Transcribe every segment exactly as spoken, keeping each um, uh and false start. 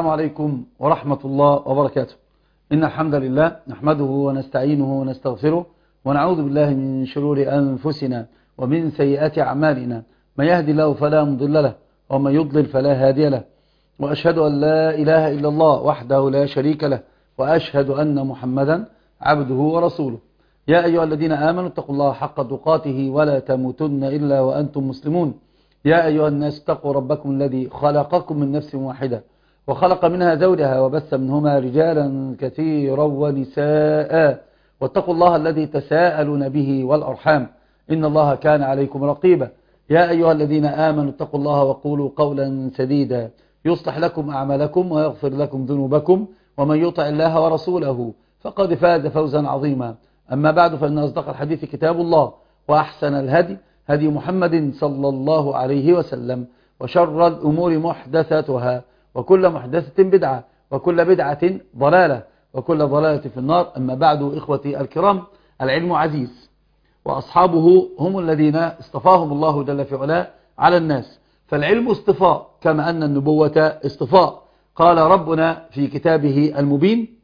السلام عليكم ورحمة الله وبركاته. إن الحمد لله نحمده ونستعينه ونستغفره ونعوذ بالله من شرور أنفسنا ومن سيئات أعمالنا، من يهدي الله فلا مضل له ومن يضلل فلا هادي له، وأشهد أن لا إله إلا الله وحده لا شريك له، وأشهد أن محمدا عبده ورسوله. يا أيها الذين آمنوا اتقوا الله حق تقاته ولا تموتن إلا وأنتم مسلمون. يا أيها الناس اتقوا ربكم الذي خلقكم من نفس واحدة وخلق منها زوجها وبث منهما رجالا كثيرا ونساء، واتقوا الله الذي تساءلون به والأرحام إن الله كان عليكم رقيبا. يا أيها الذين آمنوا اتقوا الله وقولوا قولا سديدا يصلح لكم أعمالكم ويغفر لكم ذنوبكم، ومن يطع الله ورسوله فقد فاز فوزا عظيما. أما بعد، فإن أصدق الحديث كتاب الله، وأحسن الهدي هدي محمد صلى الله عليه وسلم، وشر الأمور محدثاتها، وكل محدثة بدعة، وكل بدعة ضلالة، وكل ضلالة في النار. أما بعد، إخوتي الكرام، العلم عزيز، وأصحابه هم الذين اصطفاهم الله جل في علاه على الناس. فالعلم اصطفاء كما أن النبوة اصطفاء. قال ربنا في كتابه المبين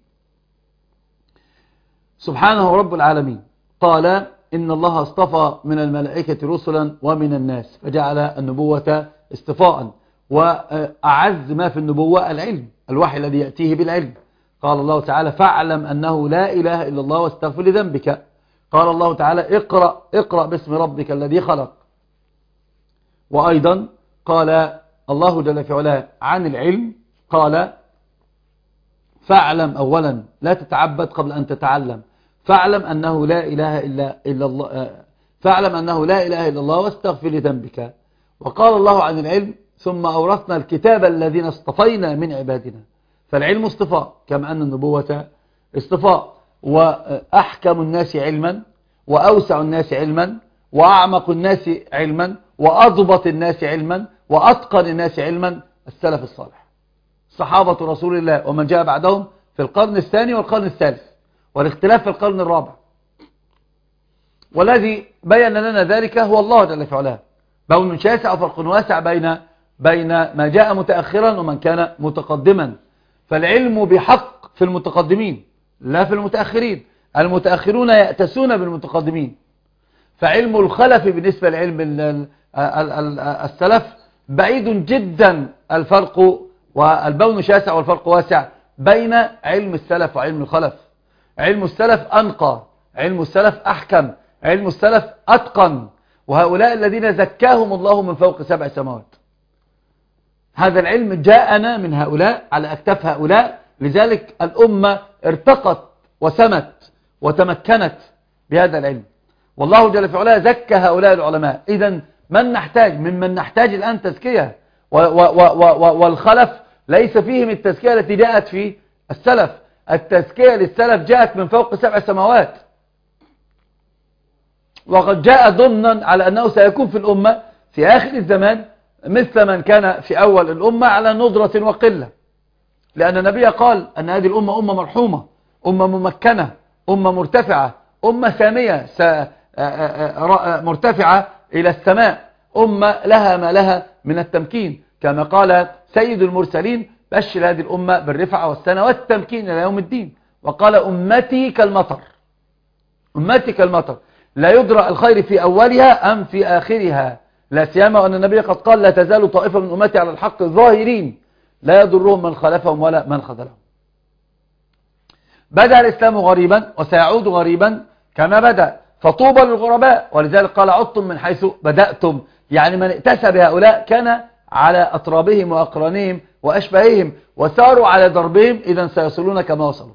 سبحانه رب العالمين، قال إن الله اصطفى من الملائكة رسلا ومن الناس، فجعل النبوة اصطفاء. وأعز ما في النبوة العلم، الوحي الذي يأتيه بالعلم. قال الله تعالى فاعلم أنه لا إله إلا الله واستغفر لذنبك. قال الله تعالى اقرأ اقرأ باسم ربك الذي خلق. وأيضا قال الله جل في علاه عن العلم، قال فاعلم أولا لا تتعبد قبل أن تتعلم، فاعلم أنه لا إله إلا, إلا الله فاعلم أنه لا إله إلا الله واستغفر لذنبك. وقال الله عن العلم ثم أورثنا الكتاب الذين اصطفينا من عبادنا. فالعلم اصطفاء كما أن النبوة اصطفاء. وأحكم الناس علما، وأوسع الناس علما، وأعمق الناس علما، وأضبط الناس علما، وأتقن الناس علما السلف الصالح، صحابة رسول الله ومن جاء بعدهم في القرن الثاني والقرن الثالث، والاختلاف في القرن الرابع. والذي بين لنا ذلك هو الله جل في علاه. بون شاسع وفرق واسع بين بين ما جاء متأخرا ومن كان متقدما. فالعلم بحق في المتقدمين لا في المتأخرين. المتأخرون يأتسون بالمتقدمين. فعلم الخلف بالنسبة لعلم السلف بعيد جدا الفرق، والبون شاسع والفرق واسع بين علم السلف وعلم الخلف. علم السلف أنقى، علم السلف أحكم، علم السلف أتقن. وهؤلاء الذين زكاهم الله من فوق سبع سماوات. هذا العلم جاءنا من هؤلاء على أكتاف هؤلاء، لذلك الأمة ارتقت وسمت وتمكنت بهذا العلم. والله جل في علاه زكى هؤلاء العلماء. إذن من نحتاج ممن نحتاج الآن تزكية، والخلف ليس فيهم التزكية التي جاءت في السلف. التزكية للسلف جاءت من فوق سبع سماوات، وقد جاء ضمنا على أنه سيكون في الأمة في آخر الزمان مثل من كان في أول الأمة على ندرة وقلة. لأن النبي قال أن هذه الأمة أمة مرحومة، أمة ممكنة، أمة مرتفعة، أمة سامية مرتفعة إلى السماء، أمة لها ما لها من التمكين، كما قال سيد المرسلين بشر هذه الأمة بالرفعة والسنة والتمكين إلى يوم الدين. وقال أمتي كالمطر، أمتي كالمطر لا يدرى الخير في أولها أم في آخرها، لا سيما وأن النبي قد قال لا تزال طائفة من أمتي على الحق ظاهرين لا يضرهم من خلفهم ولا من خذلهم. بدأ الإسلام غريبا وسيعود غريبا كما بدأ، فطوبى للغرباء. ولذلك قال عدتم من حيث بدأتم، يعني من ائتسى بهؤلاء كان على أطرابهم وأقرانهم وأشباههم وساروا على دربهم، إذا سيصلون كما وصلوا.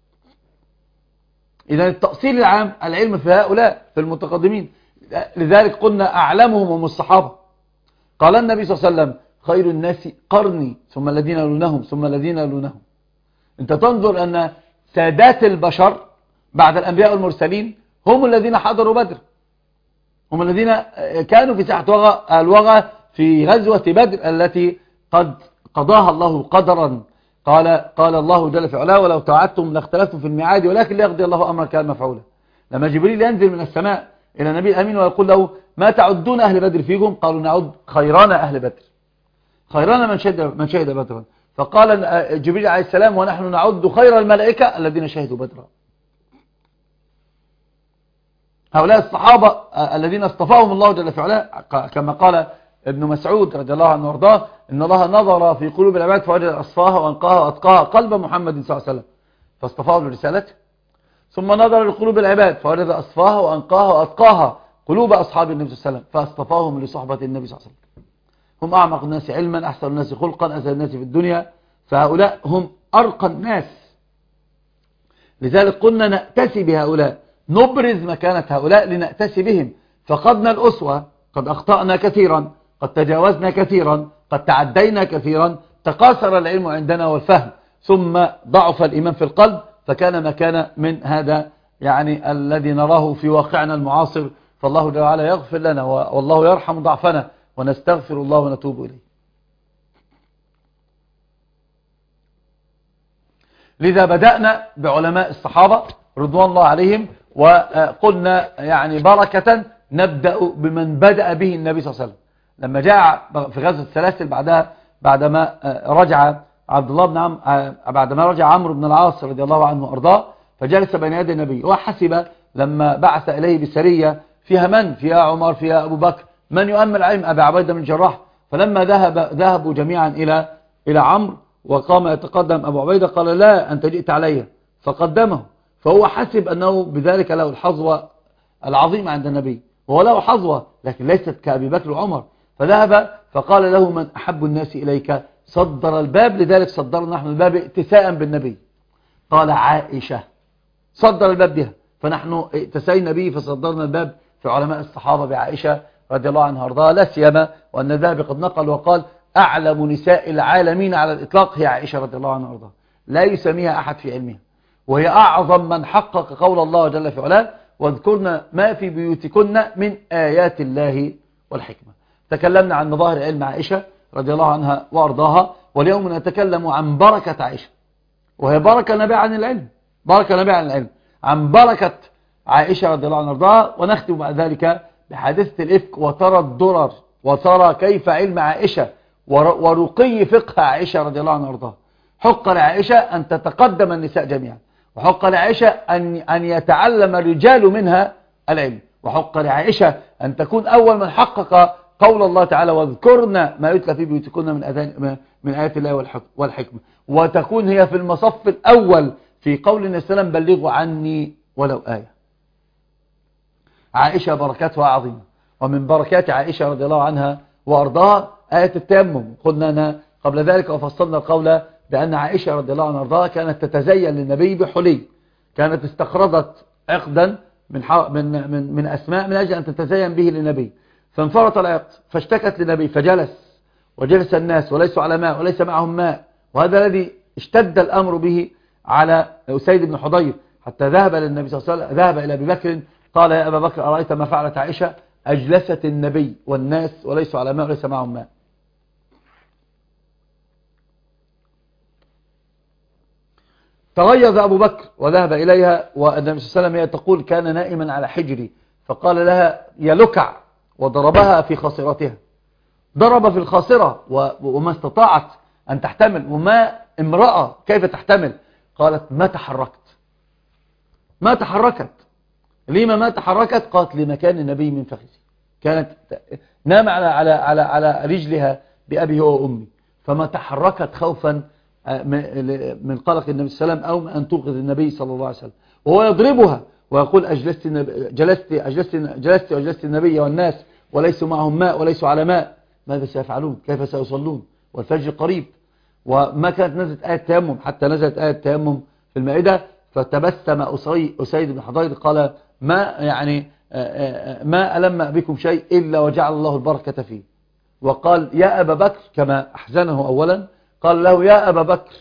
إذا التأصيل العام العلم في هؤلاء في المتقدمين. لذلك قلنا أعلمهم هم الصحابة. قال النبي صلى الله عليه وسلم خير الناس قرني ثم الذين يلونهم ثم الذين يلونهم. أنت تنظر أن سادات البشر بعد الأنبياء والمرسلين هم الذين حضروا بدر، هم الذين كانوا في ساحة الوغى في غزوة بدر التي قد قضاها الله قدرا. قال قال الله جل في علاه ولو توعدتم لاختلفتم في الميعاد ولكن ليقضي الله أمرا كان مفعولا. لما جبريل ينزل من السماء إلى النبي الأمين ويقول له ما تعدون أهل بدر فيكم؟ قالوا نعد خيران أهل بدر، خيران من شهد من شهد بدرا. فقال جبريل عليه السلام ونحن نعد خير الملائكة الذين شهدوا بدرا. هؤلاء الصحابة الذين اصطفاهم الله جل في علاه، كما قال ابن مسعود رضي الله عنه وارضاه إن الله نظر في قلوب العباد فوجد أصفاها وأنقاها وأتقاها قلب محمد صلى الله عليه وسلم فاصطفاه لرسالته، ثم نظر لقلوب العباد فوجد أصفاها وأنقاها وأتقاها قلوب أصحاب النبي صلى الله عليه وسلم فاصطفاهم لصحبة النبي صلى الله عليه وسلم. هم أعمق الناس علما، أحسن الناس خلقا، أسهل الناس في الدنيا، فهؤلاء هم أرقى الناس. لذلك قلنا نأتسي بهؤلاء، نبرز مكانة هؤلاء لنأتسي بهم. فقدنا الأسوة، قد أخطأنا كثيرا، قد تجاوزنا كثيرا، قد تعدينا كثيرا، تقاصر العلم عندنا والفهم، ثم ضعف الإيمان في القلب، فكان ما كان من هذا يعني الذي نراه في واقعنا المعاصر. فالله جل وعلا يغفر لنا والله يرحم ضعفنا، ونستغفر الله ونتوب إليه. لذا بدأنا بعلماء الصحابة رضوان الله عليهم، وقلنا يعني بركة نبدأ بمن بدأ به النبي صلى الله عليه وسلم لما جاء في غزوة السلاسل بعدها، بعدما رجع عبد الله بن عم بعدما رجع عمرو بن العاص رضي الله عنه وارضاه، فجلس بين يدي النبي وحسب لما بعث إليه بسرية فيها من فيها عمر فيها أبو بكر من يؤمل علم أبي عبيدة بن الجراح، فلما ذهب ذهبوا جميعا إلى إلى عمرو وقام يتقدم أبو عبيدة قال لا أنت جئت علي، فقدمه، فهو حسب أنه بذلك له الحظوة العظيمة عند النبي، وهو له حظوة لكن ليست كأبي بكر وعمر، فذهب فقال له من أحب الناس إليك، صدر الباب، لذلك صدرنا نحن الباب ائتساء بالنبي، قال عائشة، صدر الباب بها، فنحن ائتسينا به فصدرنا الباب في علماء الصحابة بعائشة رضي الله عنها وارضاها، لا سيما وأن الذهبي قد نقل وقال أعلم نساء العالمين على الإطلاق هي عائشة رضي الله عنها وارضاها، لا يسميها أحد في علمها، وهي أعظم من حقق قول الله جل في علاه واذكرنا ما في بيوتكن من آيات الله والحكمة. تكلمنا عن مظاهر علم عائشة رضي الله عنها وارضاها، واليوم نتكلم عن بركة عائشة، وهي بركة نبع عن العلم، بركة نبع عن العلم، عن بركة عائشة رضي الله عنها وارضاها. ونختم بعد ذلك بحادثة الإفك وترى الضرر، وترى كيف علم عائشة ورقي فقه عائشة رضي الله عنها وارضاها. حق لعائشة أن تتقدم النساء جميعا، وحق لعائشة أن أن يتعلم الرجال منها العلم، وحق لعائشة أن تكون أول من حقق قول الله تعالى واذكرنا ما يتلى في بيوتكن من أذان من آيات الله والحكمة، وتكون هي في المصف الأول في قول النبي صلى الله عليه وسلم بلغوا عني ولو آية. عائشة بركاتها عظيمة، ومن بركات عائشة رضي الله عنها وأرضاها آية التيمم. قلنا أنا قبل ذلك وفصلنا القول بأن عائشة رضي الله عنها وأرضاها كانت تتزين للنبي بحلي، كانت استخرجت عقدا من من من من أسماء من أجل أن تتزين به للنبي، فانفرط العقد فاشتكت للنبي فجلس، وجلس الناس وليسوا على ماء وليس معهم ماء، وهذا الذي اشتد الأمر به على أسيد بن حضير، حتى ذهب للنبي صلى الله عليه وسلم، ذهب إلى أبي بكر قال يا أبا بكر أرأيت ما فعلت عائشة، أجلست النبي والناس وليسوا على ماء وليس معهم ماء. تغيظ أبو بكر وذهب إليها، والنبي صلى الله عليه وسلم هي تقول كان نائما على حجري، فقال لها يا لكع، وضربها في خاصرتها، ضرب في الخاصرة وما استطاعت أن تحتمل، وما امرأة كيف تحتمل، قالت ما تحركت، ما تحركت، لما ما تحركت، قالت لمكان النبي من فخذي، كانت نام على على على على رجلها بأبي هو وأمي، فما تحركت خوفا من قلق النبي صلى الله عليه وسلم أو أن توقظ النبي صلى الله عليه وسلم، وهو يضربها ويقول أجلست جلست أجلست جلست أجلست النبي والناس وليسوا معهم ماء وليسوا على ماء، ماذا سيفعلون؟ كيف سيصلون؟ والفجر قريب. وما كانت نزلت آية تيمم، حتى نزلت آية تيمم في المائدة، فتبسم أسيد بن حضير قال ما يعني ما ألم بكم شيء إلا وجعل الله البركة فيه، وقال يا أبا بكر كما أحزنه أولا، قال له يا أبا بكر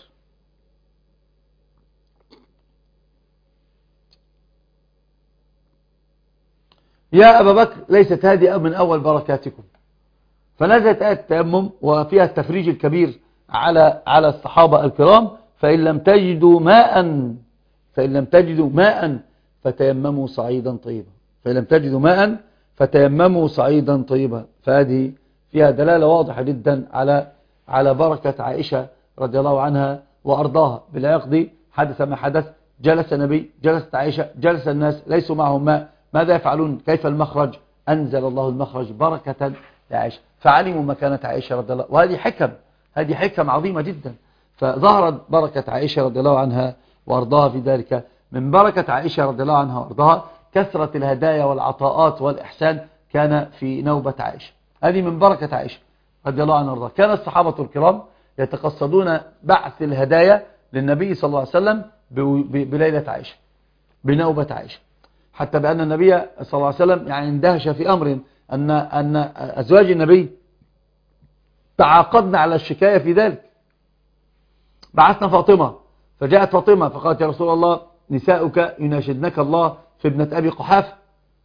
يا أبا بكر ليست هذه من أول بركاتكم. فنزلت آية التيمم وفيها التفريج الكبير على على الصحابة الكرام، فإن لم تجدوا ماء فإن لم تجدوا ماء فتيمموا صعيدا طيبا، فإن لم تجدوا ماء فتيمموا صعيدا طيبا. فهذه فيها دلالة واضحة جدا على على بركة عائشة رضي الله عنها وأرضاها. بالعقد حدث ما حدث، جلس النبي، جلست عائشة، جلس الناس ليسوا معهم ماء، ماذا يفعلون؟ كيف المخرج؟ أنزل الله المخرج بركة لعائشة، فعلموا مكانة عائشة رضي الله. وهذه حكم، هذه حكم عظيمة جدا. فظهرت بركة عائشة رضي الله عنها وأرضاها في ذلك. من بركة عائشة رضي الله عنها وأرضاها كثرة الهدايا والعطاءات والإحسان كان في نوبة عائشة. هذه من بركة عائشة رضي الله عنها وأرضاها. كان الصحابة الكرام يتقصدون بعث الهدايا للنبي صلى الله عليه وسلم بليلة عائشة، بنوبة عائشة، حتى بأن النبي صلى الله عليه وسلم يعني اندهش في أمر أن, أن أزواج النبي تعاقدنا على الشكاية في ذلك. بعثنا فاطمة، فجاءت فاطمة فقالت يا رسول الله نساؤك يناشدنك الله في ابنة أبي قحافة.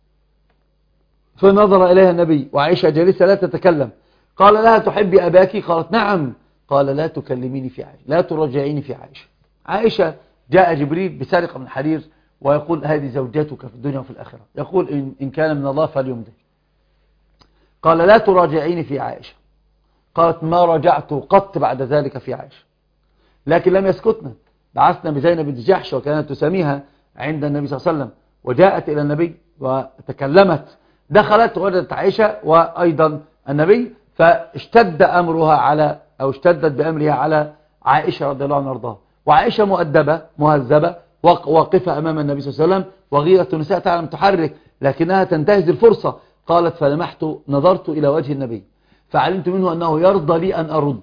فنظر إليها النبي وعائشة جالسة لا تتكلم، قال لها تحبي أباك؟ قالت نعم. قال لا تكلميني في عائشة، لا ترجعيني في عائشة. عائشة جاء جبريل بسارقة من حرير ويقول هذه زوجتك في الدنيا وفي الآخرة، يقول إن, إن كان من الله فليمضي. قال لا تراجعيني في عائشة. قالت ما رجعت قط بعد ذلك في عائشة. لكن لم يسكتنا، بعثنا بزينب بنت جحش وكانت تساميها عند النبي صلى الله عليه وسلم، وجاءت إلى النبي وتكلمت، دخلت وجدت عائشة وأيضا النبي، فاشتد أمرها على أو اشتدت بأمرها على عائشة رضي الله عنها وارضاها. وعائشة مؤدبة مهذبة واقفة أمام النبي صلى الله عليه وسلم، وغيرة النساء تعلم تحرك لكنها تنتهز الفرصة. قالت فلمحت نظرت إلى وجه النبي فعلمت منه أنه يرضى لي أن أرد.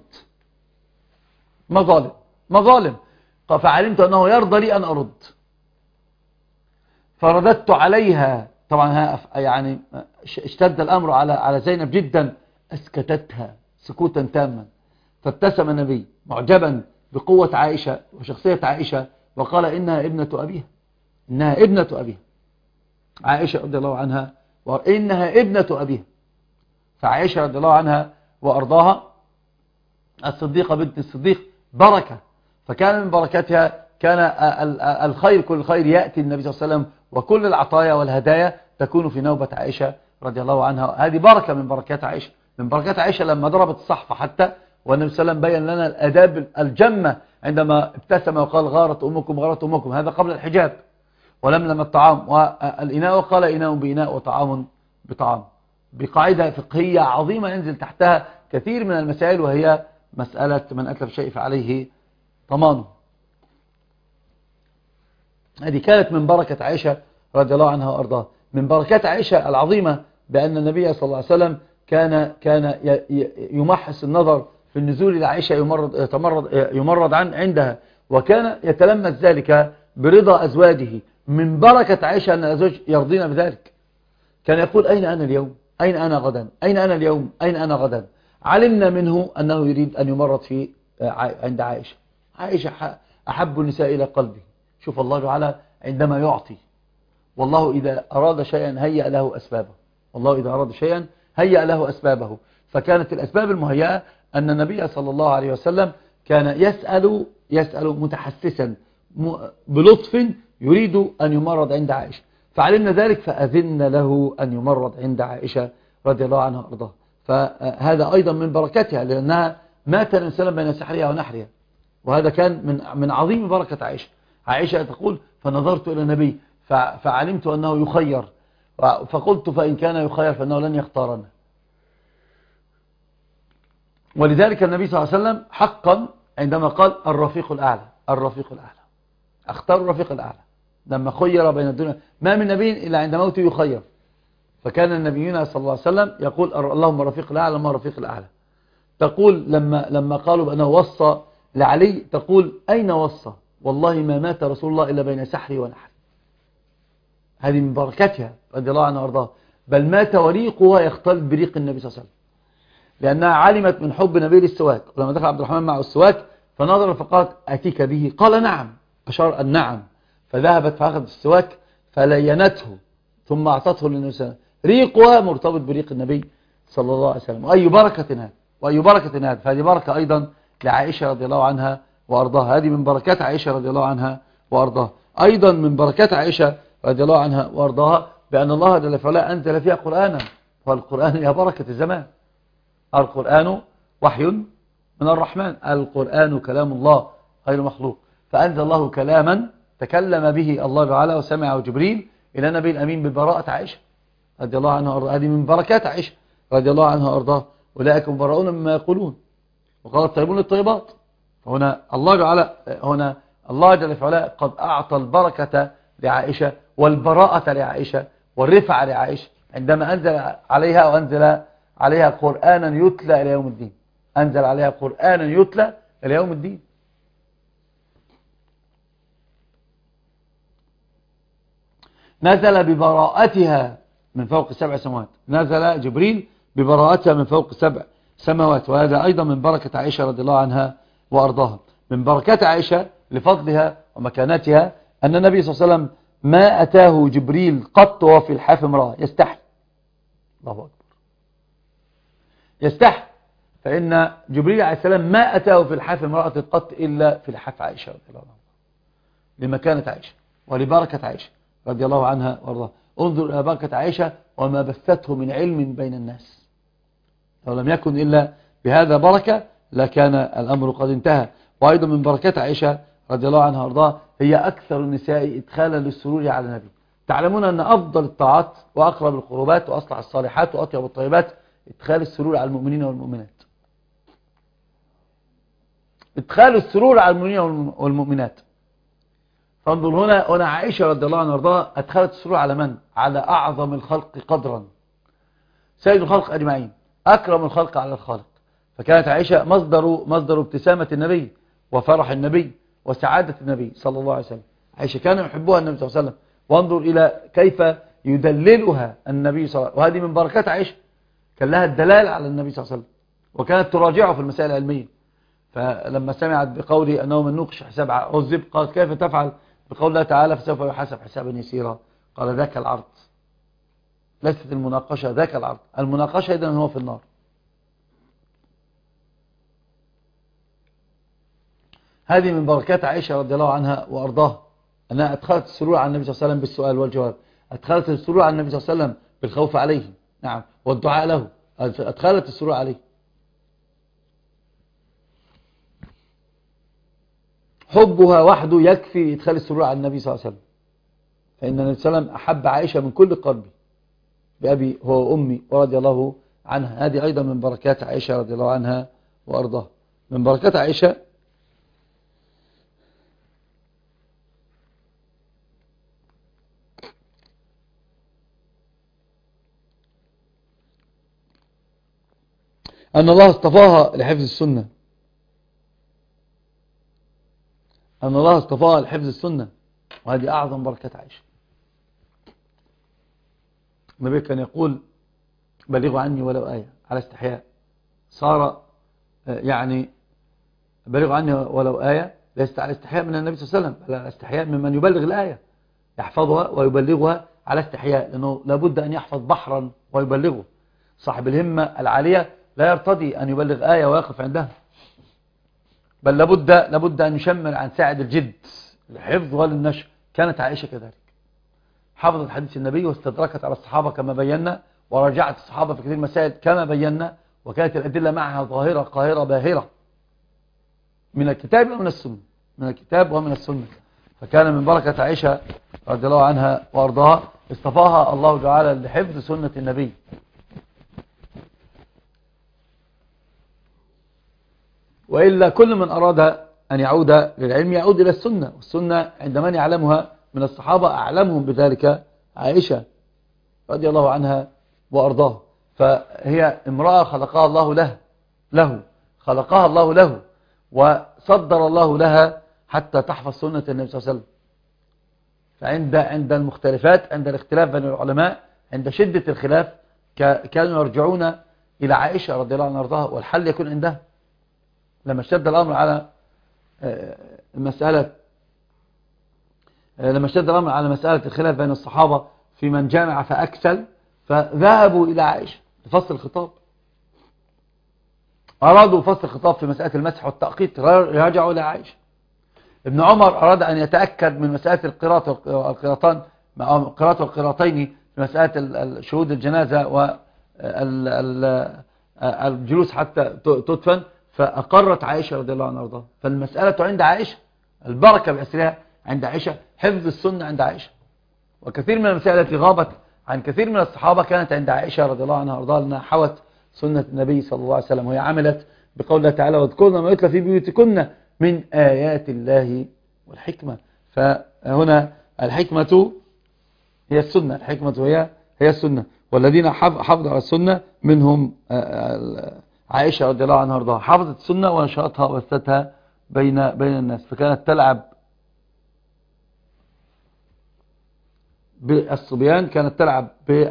مظالم مظالم فعلمت أنه يرضى لي أن أرد، فرددت عليها. طبعا يعني اشتد الأمر على على زينب جدا، أسكتتها سكوتا تاما. فابتسم النبي معجبا بقوة عائشة وشخصية عائشة وقال إنها ابنة أبيها، إنها ابنة أبيها. عائشة رضي الله عنها وإنها ابنة أبيها. فعائشة رضي الله عنها وأرضاها الصديقة بنت الصديق بركة، فكان من بركاتها كان الخير كل الخير يأتي النبي صلى الله عليه وسلم، وكل العطايا والهدايا تكون في نوبة عائشة رضي الله عنها. هذه بركة من بركات عائشة. من بركات عائشة لما ضربت الصحفة حتى، والنبي صلى الله عليه وسلم بين لنا الآداب الجمة عندما ابتسم وقال غارت أمكم غارت أمكم، هذا قبل الحجاب، ولملم الطعام والإناء وقال إناء بإناء وطعام بطعام، بقاعدة فقهية عظيمة ينزل تحتها كثير من المسائل، وهي مسألة من أتلف شيء فعليه ضمانه. هذه كانت من بركة عائشة رضي الله عنها وأرضاها. من بركات عائشة العظيمة بأن النبي صلى الله عليه وسلم كان كان يمحص النظر في النزول إلى عائشة يمرض يتمرض يمرض عن عندها، وكان يتلمس ذلك برضا أزواجه. من بركة عائشة أن الأزواج يرضين بذلك. كان يقول أين أنا اليوم؟ أين أنا غدا؟ أين أنا اليوم؟ أين أنا غدا؟ علمنا منه أنه يريد أن يمرض في عند عائشة. عائشة أحب النساء إلى قلبي. شوف الله تعالى عندما يعطي، والله إذا أراد شيئا هيأ له أسبابه، والله إذا أراد شيئا هيأ له أسبابه. فكانت الأسباب المهيئة أن النبي صلى الله عليه وسلم كان يسأل يسأل متحسسا بلطف يريد أن يمرض عند عائشة، فعلمنا ذلك فأذن له أن يمرض عند عائشة رضي الله عنها وأرضاها. فهذا أيضا من بركتها، لأنها مات الإنسان بين سحرها ونحرها، وهذا كان من من عظيم بركة عائشة. عائشة تقول فنظرت إلى النبي فعلمت أنه يخير، فقلت فإن كان يخير فإنه لن يختارنا. ولذلك النبي صلى الله عليه وسلم حقا عندما قال الرفيق الأعلى، الرفيق الأعلى، اختار الرفيق الأعلى لما خير بين الدنيا. ما من نبي إلا عند موته يخير، فكان النبينا صلى الله عليه وسلم يقول اللهم الرفيق الأعلى اللهم الرفيق الأعلى. تقول لما لما قالوا بأنه وصى لعلي، تقول أين وصى؟ والله ما مات رسول الله إلا بين سحري ونحري. هذه من بركتها رضي الله عنها وارضاها. بل مات وريقها يختلط بريق النبي صلى الله عليه وسلم، لأنها علمت من حب نبي السواك. ولما دخل عبد الرحمن معه السواك فنظر فقالت أتيك به؟ قال نعم، أشار النعم. فذهبت فأخذت السواك فلينته ثم أعطته للنبي صلى الله عليه وسلم. ريقها مرتبط بريق النبي صلى الله عليه وسلم. وأي بركة هذا، وأي بركة هذا. فهذه بركة أيضا لعائشة رضي الله عنها وأرضاها. هذه من بركات عائشة رضي الله عنها وأرضاها. أيضا من بركات عائشة رضي الله عنها وأرضاها بأن الله جل وعلا أنزل فيها قرآنا، والقرآن هي بركة الزمان. القرآن وحي من الرحمن. القرآن كلام الله غير مخلوق، فأنزل الله كلاما تكلم به الله تعالى وسمعه جبريل إلى النبي الأمين ببراءة عائشة رضي الله عنها وأرضاها. هذه من بركات عائشة رضي الله عنها وأرضاها، أولئك مبرؤون مما يقولون وقال الطيبون للطيبات. فهنا الله تعالى هنا الله جل وعلا قد أعطى البركة لعائشة والبراءة لعائشة والرفعة لعائشة عندما أنزل عليها وأنزل عليها قرآنا يتلى إلى يوم الدين. أنزل عليها قرآنا يتلى إلى يوم الدين. نزل ببراءتها من فوق سبع سماوات، نزل جبريل ببراءتها من فوق سبع سماوات. وهذا أيضا من بركة عائشة رضي الله عنها وأرضاها. من بركات عائشة لفضلها ومكانتها أن النبي صلى الله عليه وسلم ما أتاه جبريل قط وفي الحاف امرأة يستحي. الله أكبر، يستحي. فإن جبريل عليه السلام ما أتاه في الحاف امرأة قط إلا في الحاف عائشة رضي الله عنها، لمكانة عائشة ولبركة عائشة رضي الله عنها وارضاها. انظر إلى بركة عائشة وما بثته من علم بين الناس. لو لم يكن إلا بهذا بركة لكان الأمر قد انتهى. وأيضا من بركات عائشة رضي الله عنها وارضاها هي أكثر النساء إدخالا للسرور على النبي. تعلمون أن أفضل الطاعات وأقرب القربات وأصلح الصالحات وأطيب الطيبات إدخال السرور على المؤمنين والمؤمنات. إدخال السرور على المؤمنين والمؤمنات. فانظر هنا هنا عائشة رضي الله عنها وارضاها أدخلت السرور على من؟ على أعظم الخلق قدرا، سيد الخلق أجمعين، أكرم الخلق على الخالق. فكانت عائشة مصدر مصدر ابتسامة النبي وفرح النبي وسعادة النبي صلى الله عليه وسلم. عائشة كان يحبها النبي صلى الله عليه وسلم. وانظر إلى كيف يدللها النبي صلى الله عليه وسلم. وهذه من بركات عائشة، كان لها الدلال على النبي صلى الله عليه وسلم وكانت تراجعه في المسائل العلمية. فلما سمعت بقوله أنه من نوقش حساب عذب قالت كيف تفعل بقول الله تعالى فسوف يحاسب حسابا يسيرا؟ قال ذاك العرض، ليست المناقشة، ذاك العرض. المناقشة إذن هو في النار. هذه من بركات عائشة رضي الله عنها وأرضاها أنها أدخلت السرور على النبي صلى الله عليه وسلم بالسؤال والجواب، أدخلت السرور على النبي صلى الله عليه وسلم بالخوف عليه، نعم، والدعاء له، أدخلت السرور عليه. حبها وحده يكفي إدخال السرور على النبي صلى الله عليه وسلم. فإن النبي صلى الله عليه وسلم أحب عائشة من كل قلبي بأبي هو أمي ورضي الله عنها. هذه أيضا من بركات عائشة رضي الله عنها وأرضاها. من بركات عائشة أن الله اصطفاها لحفظ السنة، أن الله اصطفاها لحفظ السنة. وهذه أعظم بركات عائشة. النبي كان يقول بلغوا عني ولو آية على استحياء. صار يعني بلغوا عني ولو آية ليست على استحياء من النبي صلى الله عليه وسلم، بل على استحياء ممن يبلغ الآية، يحفظها ويبلغها على استحياء، لأنه لابد أن يحفظ بحرا ويبلغه. صاحب الهمة العالية لا يرتضي أن يبلغ آية ويقف عندها، بل لابد, لابد أن يشمل عن ساعد الجد الحفظ والنشر. كانت عائشة كذلك، حفظت حديث النبي واستدركت على الصحابة كما بينا، وراجعت الصحابة في كثير مسائل كما بينا، وكانت الأدلة معها ظاهرة قاهرة باهرة من الكتاب ومن السنة، من الكتاب ومن السنة. فكان من بركة عائشة رضي الله عنها وأرضاها اصطفاها الله تعالى لحفظ سنة النبي. وإلا كل من أراد أن يعود للعلم يعود إلى السنة، والسنة عند من يعلمها من الصحابة أعلمهم بذلك عائشة رضي الله عنها وأرضاها. فهي امرأة خلقها الله له له خلقها الله له وصدر الله لها حتى تحفظ سنة النبي صلى الله عليه وسلم. فعند عند المختلفات، عند الاختلاف بين العلماء، عند شدة الخلاف، كانوا يرجعون إلى عائشة رضي الله عنها وأرضاها والحل يكون عندها. لما اشتد الأمر على مسألة لما اشتد الأمر على مسألة الخلاف بين الصحابة في من جامع فأكسل، فذهبوا إلى عائشة لفصل الخطاب. أرادوا فصل الخطاب في مسألة المسح والتأقيت، رجعوا إلى عائشة. ابن عمر أراد أن يتأكد من مسألة القراءة والقراطان قراءة والقراطين في مسألة شهود الجنازة والجلوس حتى تدفن، فأقرت عائشة رضي الله عنها وارضاها. فالمسألة عند عائشة، البركة بأسرها عند عائشة، حفظ السنة عند عائشة. وكثير من المسائل التي غابت عن كثير من الصحابة كانت عند عائشة رضي الله عنها وارضاها، لأنها حوت سنة النبي صلى الله عليه وسلم، وهي عملت بقول الله تعالى واذكرن ما يتلى في بيوتكن من آيات الله والحكمة. فهنا الحكمة هي السنة، الحكمة هي هي السنة، والذين حفظوا على السنة منهم عائشة رضي الله عنها وارضاها، حفظت السنة ونشرتها وبثتها بين بين الناس. فكانت تلعب بالصبيان، كانت تلعب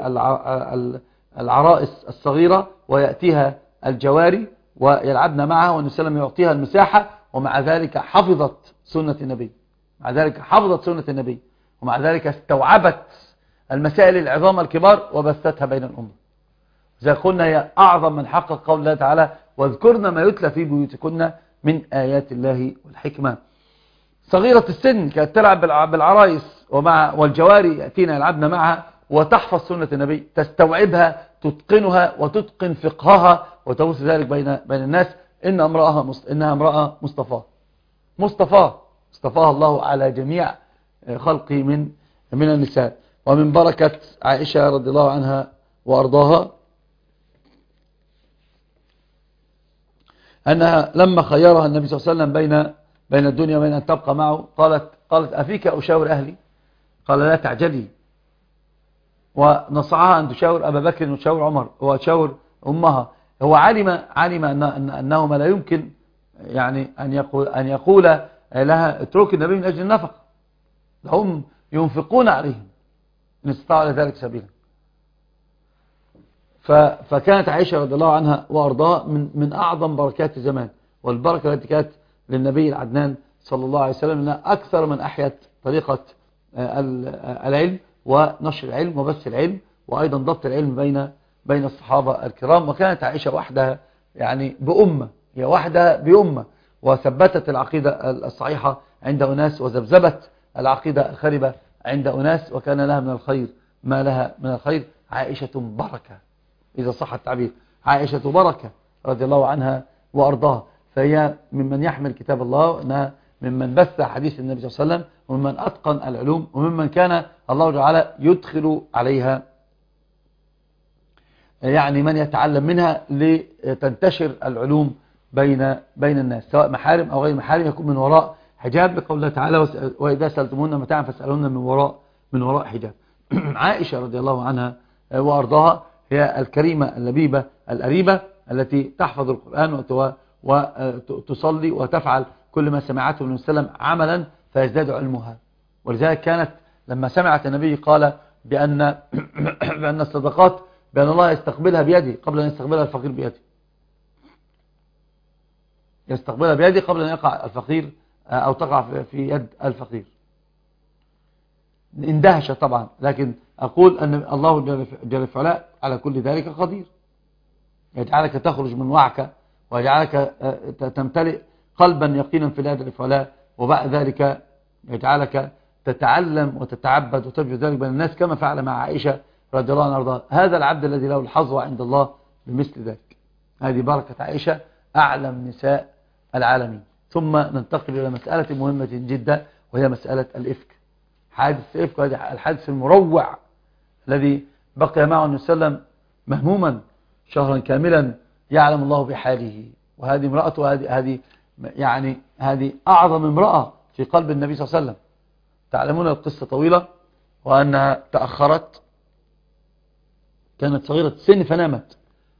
بالعرائس الصغيرة ويأتيها الجواري ويلعبن معها، والنبي صلى الله عليه وسلم يعطيها المساحة، ومع ذلك حفظت سنة النبي، مع ذلك حفظت سنة النبي، ومع ذلك استوعبت المسائل العظام الكبار وبثتها بين الأمة. زي قلنا هي أعظم من حقق قول الله تعالى واذكرن ما يتلى في بيوتكن من آيات الله والحكمة. صغيرة السن كانت تلعب بالعرايس ومع والجواري يأتين يلعبن معها، وتحفظ سنة النبي، تستوعبها، تتقنها وتتقن فقهها، وتبث ذلك بين بين الناس. إن امرأة إنها امرأة مصطفى مصطفى اصطفاها الله على جميع خلقه من من النساء. ومن بركة عائشة رضي الله عنها وأرضاها أنها لما خيرها النبي صلى الله عليه وسلم بين بين الدنيا وبين أن تبقى معه، قالت قالت أفيك أشاور أهلي؟ قال لا تعجلي. ونصحها أن تشاور أبا بكر وتشاور عمر وتشاور أمها. هو علم علم أن أنهما لا يمكن يعني أن يقول أن يقول لها اترك النبي من أجل النفقة، هم ينفقون عليهم إن استطاعوا لذلك سبيلا. فكانت عائشة رضي الله عنها وأرضاها من من أعظم بركات الزمان، والبركة التي كانت للنبي العدنان صلى الله عليه وسلم أنها أكثر من أحيت طريقة العلم ونشر العلم وبث العلم، وأيضا ضبط العلم بين بين الصحابة الكرام. وكانت عائشة وحدها يعني بأمة، هي وحدها بأمة، وثبتت العقيدة الصحيحة عند أناس، وذبذبت العقيدة الخربة عند أناس، وكان لها من الخير ما لها من الخير. عائشة بركة إذا صح التعبير، عائشة بركة رضي الله عنها وأرضاها. فهي ممن يحمل كتاب الله، وأنها ممن بث حديث النبي صلى الله عليه وسلم، وممن أتقن العلوم، وممن كان الله تعالى يدخل عليها يعني من يتعلم منها لتنتشر العلوم بين بين الناس، سواء محارم أو غير محارم، يكون من وراء حجاب، بقول الله تعالى وإذا سألتمون متاعا فاسألوهن من وراء من وراء حجاب. عائشة رضي الله عنها وأرضاها هي الكريمة اللبيبة الأريبة التي تحفظ القرآن وتصلي وتفعل كل ما سمعته من وسلم عملا فيزداد علمها. ولذلك كانت لما سمعت النبي قال بأن بأن الصدقات بأن الله يستقبلها بيده قبل أن يستقبلها الفقير بيده، يستقبلها بيده قبل أن يقع الفقير أو تقع في يد الفقير. اندهش طبعا، لكن أقول أن الله جل في علاه على كل ذلك قدير، يجعلك تخرج من وعك ويجعلك تمتلئ قلبا يقينا في الله جل في علاه، وبعد ذلك يجعلك تتعلم وتتعبد وتبذل ذلك بين الناس كما فعل مع عائشة رضي الله عنها وارضاها. هذا العبد الذي له الحظوة عند الله بمثل ذلك. هذه بركة عائشة أعلم نساء العالمين. ثم ننتقل إلى مسألة مهمة جدا، وهي مسألة الإفك. حادث الإفك، وهذا الحادث المروع الذي بقي معه النبي صلى الله عليه وسلم مهموما شهرا كاملا يعلم الله بحاله. وهذه امرأته، هذه هذه يعني هذه أعظم امرأة في قلب النبي صلى الله عليه وسلم. تعلمون القصة طويلة، وأنها تأخرت، كانت صغيرة السن فنامت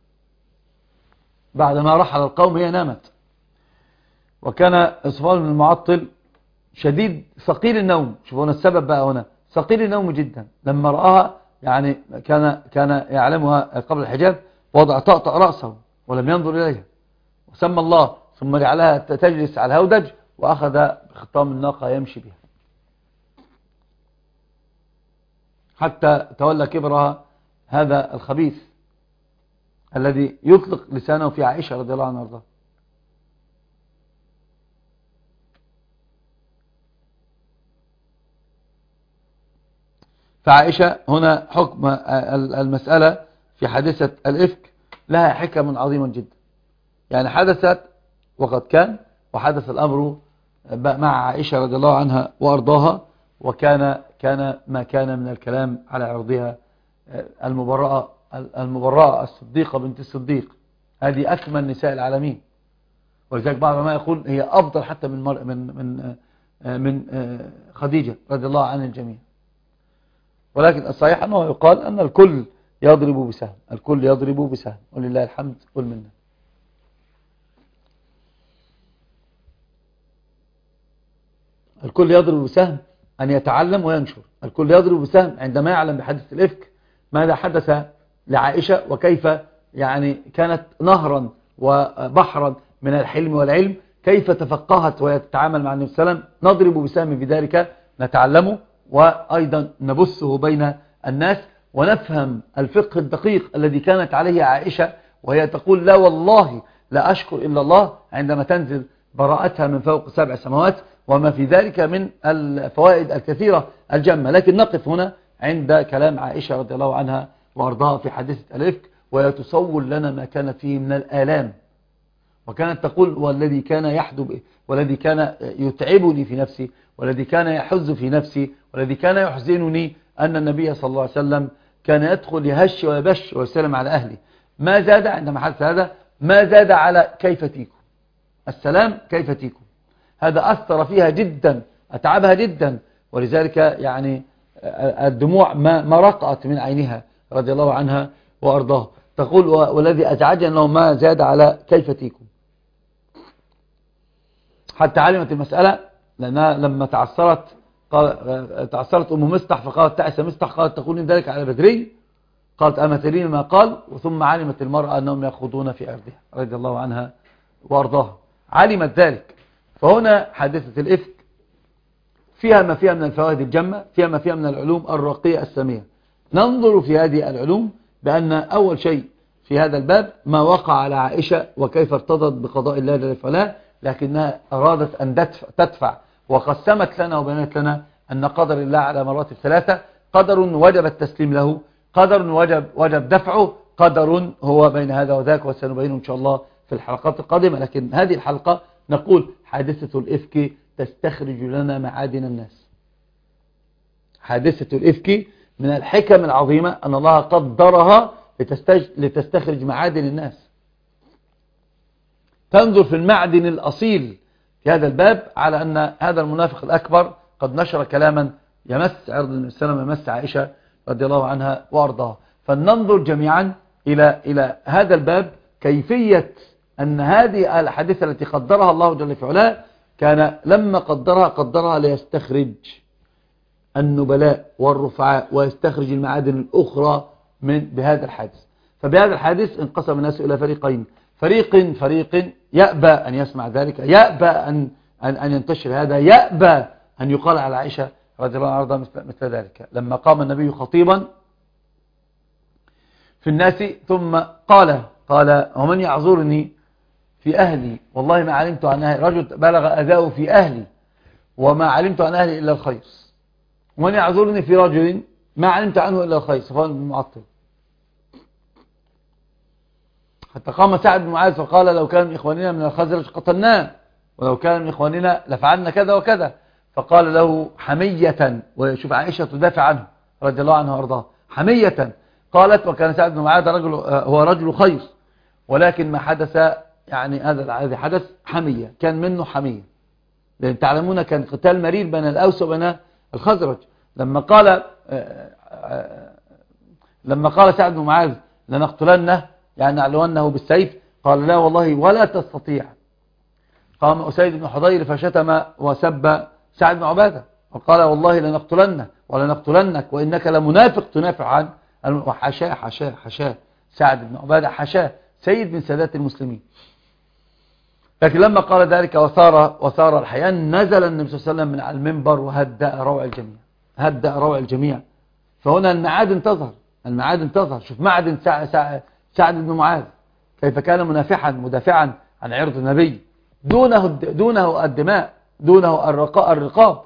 بعدما رحل القوم، هي نامت. وكان صفوان بن المعطل شديد ثقيل النوم، شوفوا هنا السبب بقى، هنا ثقيل النوم جدا. لما رآها يعني كان كان يعلمها قبل الحجاب، وضع طأطأ رأسه ولم ينظر إليها، وسمى الله، ثم جعلها تجلس على الهودج، وأخذ بخطام الناقة يمشي بها حتى تولى كبرها هذا الخبيث الذي يطلق لسانه في عائشة رضي الله عنها وارضاها. فعائشة هنا حكم المسألة في حادثة الإفك لها حكم عظيمة جدا. يعني حدثت وقد كان، وحدث الأمر مع عائشة رضي الله عنها وأرضاها، وكان كان ما كان من الكلام على عرضها المبرأة المبرأة الصديقة بنت الصديق، هذه أكمل نساء العالمين، ولذلك بعض ما يقول هي أفضل حتى من مر من من من خديجة رضي الله عن الجميع. ولكن الصحيح أنه يقال أن الكل يضرب بسهم، الكل يضرب بسهم، ولله الحمد والمنة. الكل يضرب بسهم أن يتعلم وينشر، الكل يضرب بسهم عندما يعلم بحدث الإفك ماذا حدث لعائشة، وكيف يعني كانت نهرا وبحرا من الحلم والعلم، كيف تفقهت ويتعامل مع النبي صلى الله عليه وسلم. نضرب بسهم في ذلك نتعلمه، وأيضا نبثه بين الناس، ونفهم الفقه الدقيق الذي كانت عليه عائشة، وهي تقول لا والله لا أشكر إلا الله عندما تنزل براءتها من فوق سبع سماوات، وما في ذلك من الفوائد الكثيرة الجمة. لكن نقف هنا عند كلام عائشة رضي الله عنها وأرضاها في حادثة الإفك، ويتصور لنا ما كان فيه من الآلام، وكانت تقول والذي كان يحدب والذي كان يتعبني في نفسي، والذي كان يحز في نفسي، والذي كان يحزنني أن النبي صلى الله عليه وسلم كان يدخل يهش ويبش ويسلم على أهلي. ما زاد عندما حدث هذا، ما زاد على كيف تيكم، السلام كيف تيكم، هذا أثر فيها جدا، أتعبها جدا، ولذلك يعني الدموع ما ما رقعت من عينها رضي الله عنها وأرضاها. تقول والذي أزعجني أنه ما زاد على كيف تيكم، حتى علمت المسألة، لأنها لما تعثرت قال تعثرت أم مستح فقالت تعس مستح، قالت تقول ذلك على بدري، قالت أما ترين ما قال، وثم علمت المرأة أنهم يخوضون في أرضها رضي الله عنها وأرضاها، علمت ذلك. فهنا حادثة الإفك فيها ما فيها من الفوائد الجمة، فيها ما فيها من العلوم الراقية السامية. ننظر في هذه العلوم بأن أول شيء في هذا الباب ما وقع على عائشة وكيف ارتضت بقضاء الله جل وعلا، لكنها أرادت أن تدفع، وقسمت لنا وبينت لنا أن قدر الله على مراتب ثلاثة: قدر وجب التسليم له، قدر وجب وجب دفعه، قدر هو بين هذا وذاك، وسنبينه إن شاء الله في الحلقات القادمة. لكن هذه الحلقة نقول حادثة الإفك تستخرج لنا معادن الناس. حادثة الإفك من الحكم العظيمة أن الله قدرها لتستخرج معادن الناس. تنظر في المعدن الأصيل في هذا الباب على أن هذا المنافق الأكبر قد نشر كلاما يمس عرض النبي صلى الله عليه وسلم، يمس عائشة رضي الله عنها وأرضاها. فلننظر جميعا إلى إلى هذا الباب، كيفية أن هذه الحادثة التي قدرها الله جل في علاه كان لما قدرها قدرها ليستخرج النبلاء والرفعاء ويستخرج المعادن الأخرى من بهذا الحادث. فبهذا الحادث انقسم الناس إلى فريقين: فريق فريق يأبى أن يسمع ذلك، يأبى أن أن أن ينتشر هذا، يأبى أن يقال على عائشة رضي الله عنها مثل, مثل ذلك. لما قام النبي خطيبا في الناس ثم قال قال ومن يعذرني في أهلي، والله ما علمت عن أهلي، رجل بلغ أذاه في أهلي وما علمت عن أهلي إلا الخير، ومن يعذرني في رجل ما علمت عنه إلا الخير، صفوان بن معطل. حتى قام سعد بن معاذ فقال لو كان من إخواننا من الخزرج قتلناه، ولو كان من إخواننا لفعلنا كذا وكذا. فقال له حمية، وشوف عائشة تدافع عنه رضي الله عنها وارضاها، حمية قالت وكان سعد بن معاذ رجل هو رجل خير، ولكن ما حدث يعني هذا الذي حدث حمية، كان منه حمية، لأن تعلمون كان قتال مرير بين الأوس وبين الخزرج. لما قال لما قال سعد بن معاذ لنقتلنه يعني نعلونه بالسيف، قال لا والله ولا تستطيع. قام أسيد بن حضير فشتم وسب سعد بن عبادة وقال والله لنقتلنه ولنقتلنك وإنك لمنافق تنافع عن وحشاه حشاه حشاه سعد بن عبادة، حشاه سيد من سادات المسلمين. لكن لما قال ذلك وثار وثار الحيان، نزل النبي صلى الله عليه وسلم من على المنبر وهدأ روع الجميع، هدأ روع الجميع. فهنا المعادن تظهر، المعادن تظهر. شوف معدن سع سع سعد بن معاذ كيف كان منافحا مدافعا عن عرض النبي، دونه دونه الدماء، دونه الرقاء الرقاب،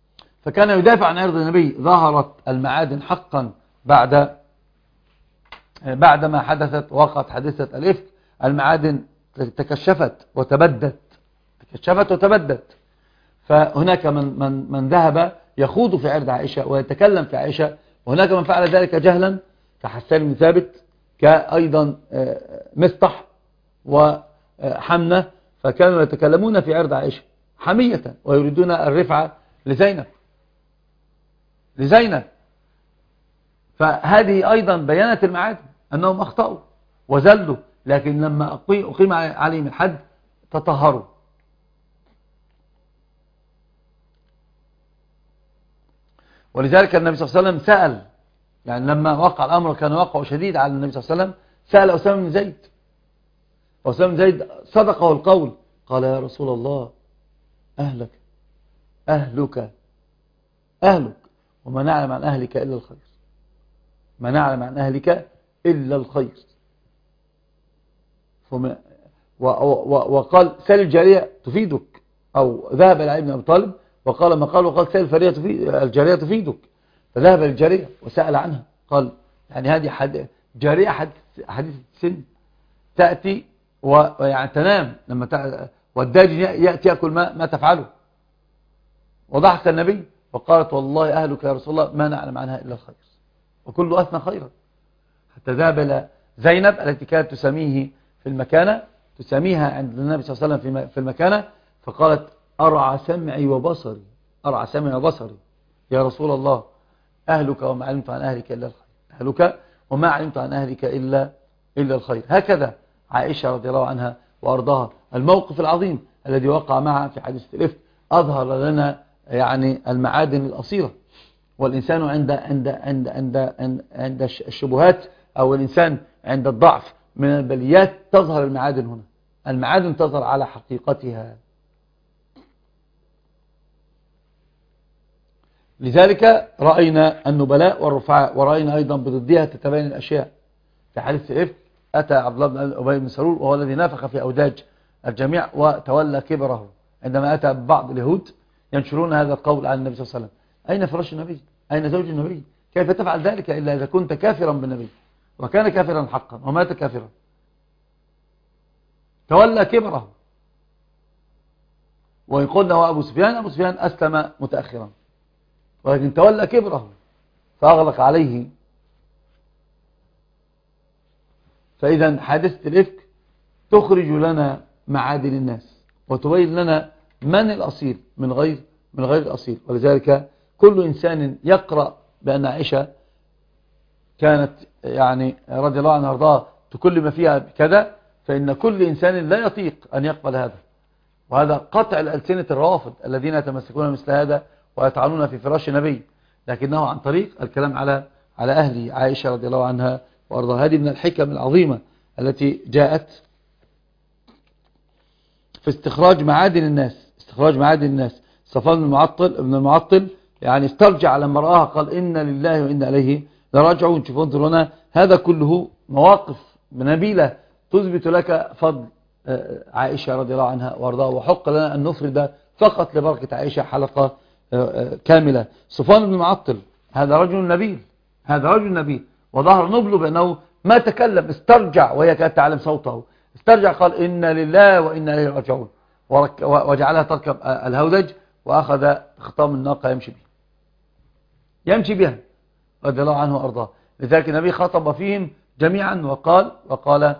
فكان يدافع عن عرض النبي. ظهرت المعادن حقا بعد بعدما حدثت وقعت حادثة الإفك المعادن تكشفت وتبدت تكشفت وتبدت. فهناك من, من, من ذهب يخوض في عرض عائشة ويتكلم في عائشة، وهناك من فعل ذلك جهلا كحسان بن ثابت، كأيضا مصطح وحمنة، فكانوا يتكلمون في عرض عائشة حمية ويريدون الرفعة لزينب لزينب فهذه أيضا بيانت المعادن أنهم أخطأوا وزلوا، لكن لما أقيم عليهم الحد تطهروا. ولذلك النبي صلى الله عليه وسلم سأل، يعني لما وقع الأمر كان وقع شديد على النبي صلى الله عليه وسلم، سأل أسامة بن زيد. أسامة بن زيد صدقه القول، قال يا رسول الله أهلك أهلك أهلك وما نعلم عن أهلك إلا الخير، ما نعلم عن أهلك إلا الخير. وقال سل الجارية تفيدك، أو ذهب إلى ابن أبي طالب وقال ما قال، وقال سل الجارية تفيدك، فذهب للجارية وسأل عنها، قال يعني هذه حد جارية حديثة السن تأتي ويعني تنام لما تع... والداجن يأتي يأكل ما, ما تفعله. وضحك النبي وقالت والله أهلك يا رسول الله ما نعلم عنها إلا الخير وكل أثنى خيرا. حتى ذهب إلى زينب التي كانت تسميه في المكانة، تسميها عند النبي صلى الله عليه وسلم في المكانة، فقالت أرعى سمعي وبصري أرعى سمعي وبصري يا رسول الله أهلك وما علمت عن أهلك إلا الخير، أهلك وما علمت عن أهلك إلا إلا الخير. هكذا عائشة رضي الله عنها وأرضاها الموقف العظيم الذي وقع معها في حادثة الإفك أظهر لنا يعني المعادن الأصيلة. والإنسان عند عند عند عند عند الشبهات أو الإنسان عند الضعف من البليات تظهر المعادن هنا، المعادن تظهر على حقيقتها. لذلك رأينا النبلاء والرفعاء، ورأينا أيضا بضدها تتبين الأشياء. في حادث الإفك أتى عبد الله بن أبي بن سلول وهو الذي نافخ في أوداج الجميع وتولى كبره، عندما أتى بعض اليهود ينشرون هذا القول عن النبي صلى الله عليه وسلم. أين فراش النبي؟ أين زوج النبي؟ كيف تفعل ذلك إلا إذا كنت كافرا بالنبي؟ وكان كافرا حقا ومات كافرا، تولى كبره. وإن قلنا هو أبو سفيان، أبو سفيان أسلم متأخرا، ولكن تولى كبره فأغلق عليه. فإذا حادثة الإفك تخرج لنا معادن الناس وتبين لنا من الأصيل من غير من غير الأصيل. ولذلك كل إنسان يقرأ بأن عائشة كانت يعني رضي الله عنها وارضاها تكلم فيها بكذا، فإن كل إنسان لا يطيق أن يقبل هذا. وهذا قطع الألسنة الروافض الذين يتمسكون مثل هذا ويطعنون في فراش النبي، لكنه عن طريق الكلام على على أهل عائشة رضي الله عنها وارضاها. هذه من الحكم العظيمة التي جاءت في استخراج معادن الناس استخراج معادن الناس. صفوان بن المعطل ابن المعطل يعني استرجع لما رآها قال إن لله وإنا إليه لراجعون. شوفوا انظروا هنا، هذا كله مواقف نبيلة تثبت لك فضل عائشة رضي الله عنها وارضاها، وحق لنا أن نفرد فقط لبركة عائشة حلقة كاملة. صفوان بن المعطل هذا رجل نبيل هذا رجل نبيل وظهر نبله بأنه ما تكلم، استرجع وهي كانت تعلم صوته، استرجع قال إن لله وإنا إليه راجعون، وجعلها تركب الهودج وأخذ خطام الناقة يمشي بها يمشي بها رضي الله عنه وأرضاه. لذلك النبي خطب فيهم جميعا وقال وقال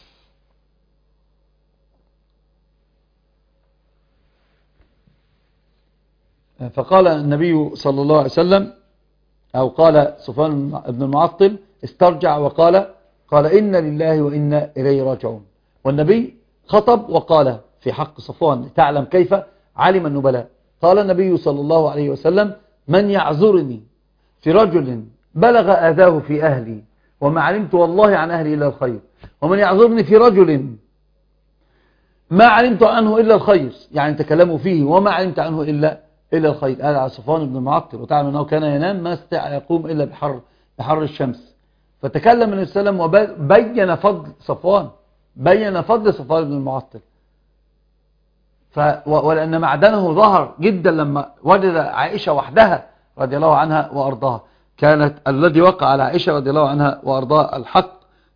فقال النبي صلى الله عليه وسلم أو قال صفوان بن المعطل استرجع وقال قال إن لله وإنا إليه راجعون. والنبي خطب وقال في حق صفوان تعلم كيف علم النبلاء. قال النبي صلى الله عليه وسلم من يعذرني في رجل بلغ آذاه في أهلي وما علمت والله عن أهلي إلا الخير، ومن يعذرني في رجل ما علمت عنه إلا الخير، يعني تكلموا فيه وما علمت عنه إلا إلا الخير. هذا على صفوان بن المعطل، وتعلم أنه كان ينام ما استطاع يقوم إلا بحر بحر الشمس. فتكلم النبي صلى الله عليه وسلم وبين فضل صفوان بين فضل صفوان بن المعطل. ف ولأن معدنه ظهر جدا لما وجد عائشة وحدها رضي الله عنها وأرضاها. كانت الذي وقع على عائشة رضي الله عنها وأرضاها الحق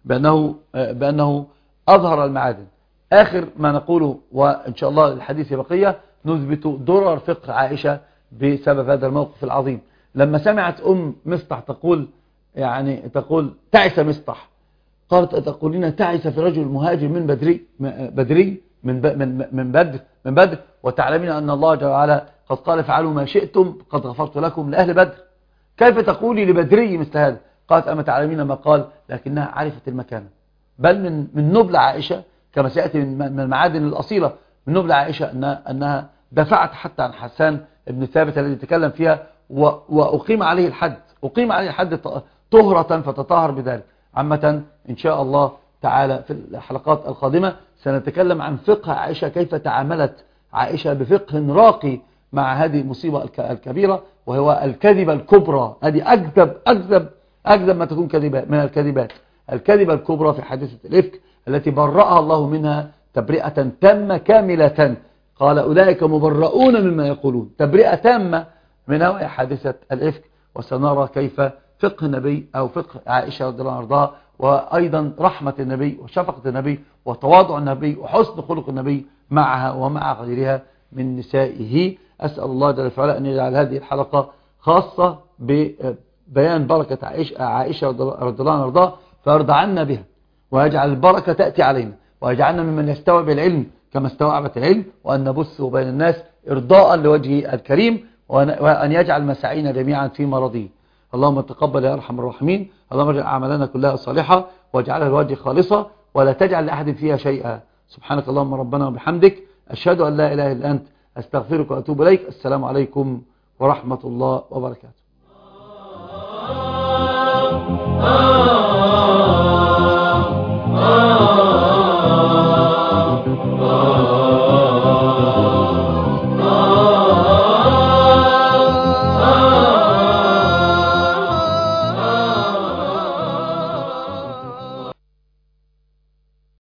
بأنه, بأنه أظهر المعادن. آخر ما نقوله وإن شاء الله الحديث بقية، نثبت ضرر فقه عائشة بسبب هذا الموقف العظيم. لما سمعت أم مصطح تقول يعني تقول تعس مصطح، قالت أتقولين تعس في رجل مهاجر من بدري بدري من من من بدر من بدر وتعلمين أن الله جل وعلا قد قال فعلوا ما شئتم قد غفرت لكم لأهل بدر، كيف تقولي لبدري مثل هذا؟ قالت أما تعلمين ما قال، لكنها عرفت المكان. بل من من نبل عائشة كما سيأتي من المعادن الأصيلة من نبل عائشة أنها, أنها دفعت حتى عن حسان بن ثابت الذي تكلم فيها وأقيم عليه الحد، أقيم عليه الحد طهرة فتطهر بذلك. عامة إن شاء الله تعالى في الحلقات القادمة سنتكلم عن فقه عائشة، كيف تعاملت عائشة بفقه راقي مع هذه المصيبة الكبيرة وهو الكذبة الكبرى. هذه أكذب أكذب أكذب ما تكون كذبة من الكذبات، الكذبة الكبرى في حادثة الإفك التي برأها الله منها تبرئة تامة كاملة. قال أولئك مبرؤون مما يقولون، تبرئة تامة من هو حادثة الإفك. وسنرى كيف فقه النبي أو فقه عائشة رضي الله عنها وأيضا رحمة النبي وشفقة النبي وتواضع النبي وحسن خلق النبي معها ومع غيرها من نسائه. أسأل الله جل وعلا أن يجعل هذه الحلقة خاصة ببيان بركة عائشة, عائشة رضي الله عنها فيرضى عنا بها، ويجعل البركة تأتي علينا، ويجعلنا ممن يستوعب العلم كما استوعبت العلم، وأن نبث بين الناس إرضاء لوجهه الكريم، وأن يجعل مساعينا جميعا في مرضيه. اللهم تقبل يا أرحم الراحمين. اللهم اجعل أعمالنا كلها صالحة واجعلها لوجه خالصة ولا تجعل لأحد فيها شيئا. سبحانك اللهم ربنا وبحمدك، أشهد أن لا إله إلا أنت، أستغفرك وأتوب إليك. السلام عليكم ورحمة الله وبركاته.